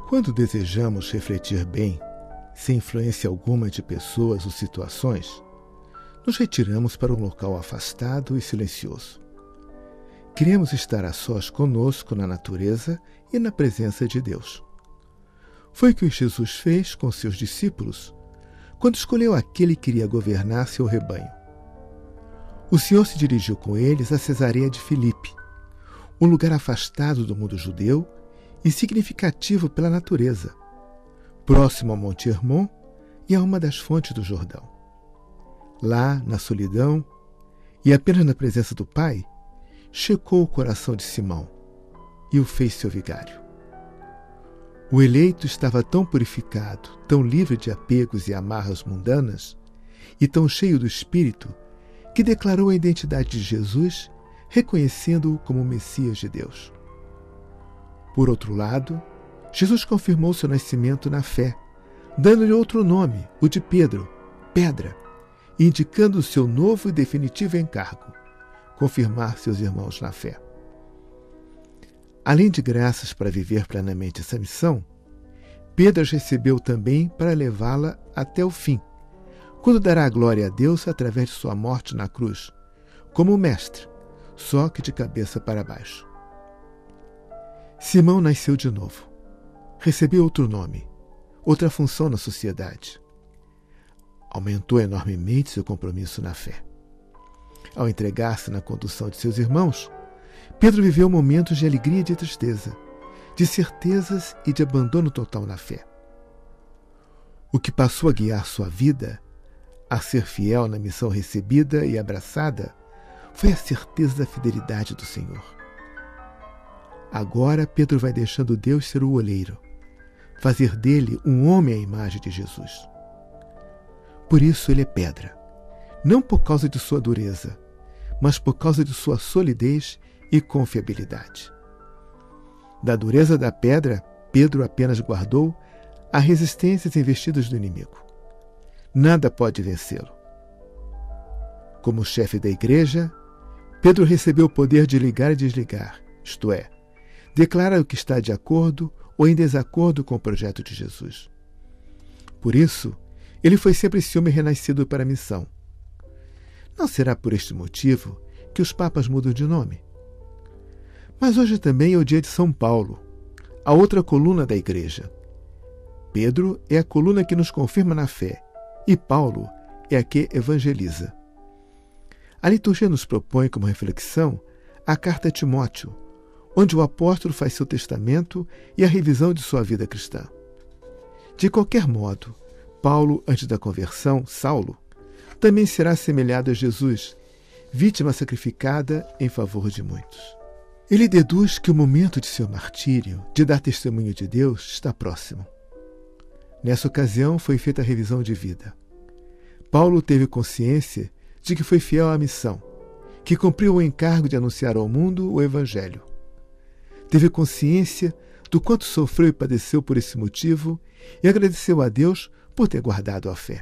Quando desejamos refletir bem, sem influência alguma de pessoas ou situações, nos retiramos para um local afastado e silencioso. Queremos estar a sós conosco na natureza e na presença de Deus. Foi o que Jesus fez com seus discípulos quando escolheu aquele que iria governar seu rebanho. O Senhor se dirigiu com eles a Cesareia de Filipe, um lugar afastado do mundo judeu e significativo pela natureza, próximo ao Monte Hermon e a uma das fontes do Jordão. Lá, na solidão e apenas na presença do Pai, checou o coração de Simão e o fez seu vigário. O eleito estava tão purificado, tão livre de apegos e amarras mundanas e tão cheio do Espírito que declarou a identidade de Jesus, reconhecendo-o como o Messias de Deus. Por outro lado, Jesus confirmou seu nascimento na fé, dando-lhe outro nome, o de Pedro, Pedra, e indicando o seu novo e definitivo encargo, confirmar seus irmãos na fé. Além de graças para viver plenamente essa missão, Pedro as recebeu também para levá-la até o fim, quando dará a glória a Deus através de sua morte na cruz, como o mestre, só que de cabeça para baixo. Simão nasceu de novo. Recebeu outro nome, outra função na sociedade. Aumentou enormemente seu compromisso na fé. Ao entregar-se na condução de seus irmãos, Pedro viveu momentos de alegria e de tristeza, de certezas e de abandono total na fé. O que passou a guiar sua vida, a ser fiel na missão recebida e abraçada, foi a certeza da fidelidade do Senhor. Agora Pedro vai deixando Deus ser o oleiro, fazer dele um homem à imagem de Jesus. Por isso ele é pedra, não por causa de sua dureza, mas por causa de sua solidez e confiabilidade. Da dureza da pedra, Pedro apenas guardou as resistências investidas do inimigo. Nada pode vencê-lo. Como chefe da igreja, Pedro recebeu o poder de ligar e desligar, isto é, declara o que está de acordo ou em desacordo com o projeto de Jesus. Por isso, ele foi sempre esse homem renascido para a missão. Não será por este motivo que os papas mudam de nome. Mas hoje também é o dia de São Paulo, a outra coluna da igreja. Pedro é a coluna que nos confirma na fé, e Paulo é a que evangeliza. A liturgia nos propõe como reflexão a carta a Timóteo, onde o apóstolo faz seu testamento e a revisão de sua vida cristã. De qualquer modo, Paulo, antes da conversão, Saulo, também será assemelhado a Jesus, vítima sacrificada em favor de muitos. Ele deduz que o momento de seu martírio, de dar testemunho de Deus, está próximo. Nessa ocasião foi feita a revisão de vida. Paulo teve consciência de que foi fiel à missão, que cumpriu o encargo de anunciar ao mundo o Evangelho. Teve consciência do quanto sofreu e padeceu por esse motivo e agradeceu a Deus por ter guardado a fé.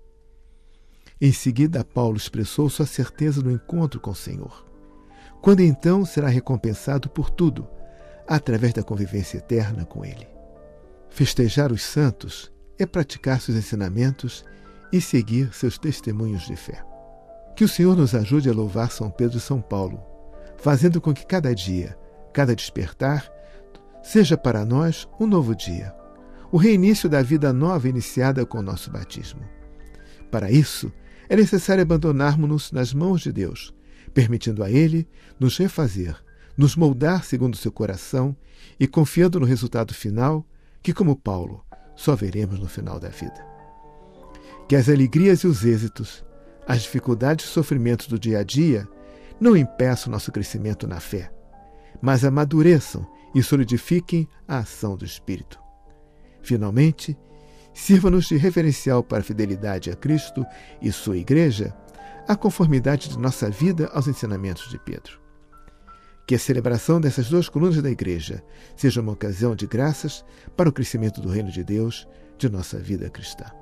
Em seguida, Paulo expressou sua certeza no encontro com o Senhor, quando então será recompensado por tudo, através da convivência eterna com Ele. Festejar os santos é praticar seus ensinamentos e seguir seus testemunhos de fé. Que o Senhor nos ajude a louvar São Pedro e São Paulo, fazendo com que cada dia, cada despertar, seja para nós um novo dia, o reinício da vida nova iniciada com o nosso batismo. Para isso, é necessário abandonarmos-nos nas mãos de Deus, permitindo a Ele nos refazer, nos moldar segundo o seu coração e confiando no resultado final, que, como Paulo, só veremos no final da vida. Que as alegrias e os êxitos, as dificuldades e sofrimentos do dia a dia não impeçam nosso crescimento na fé, mas amadureçam e solidifiquem a ação do Espírito. Finalmente, sirva-nos de referencial para a fidelidade a Cristo e sua Igreja, a conformidade de nossa vida aos ensinamentos de Pedro. Que a celebração dessas duas colunas da Igreja seja uma ocasião de graças para o crescimento do reino de Deus, de nossa vida cristã.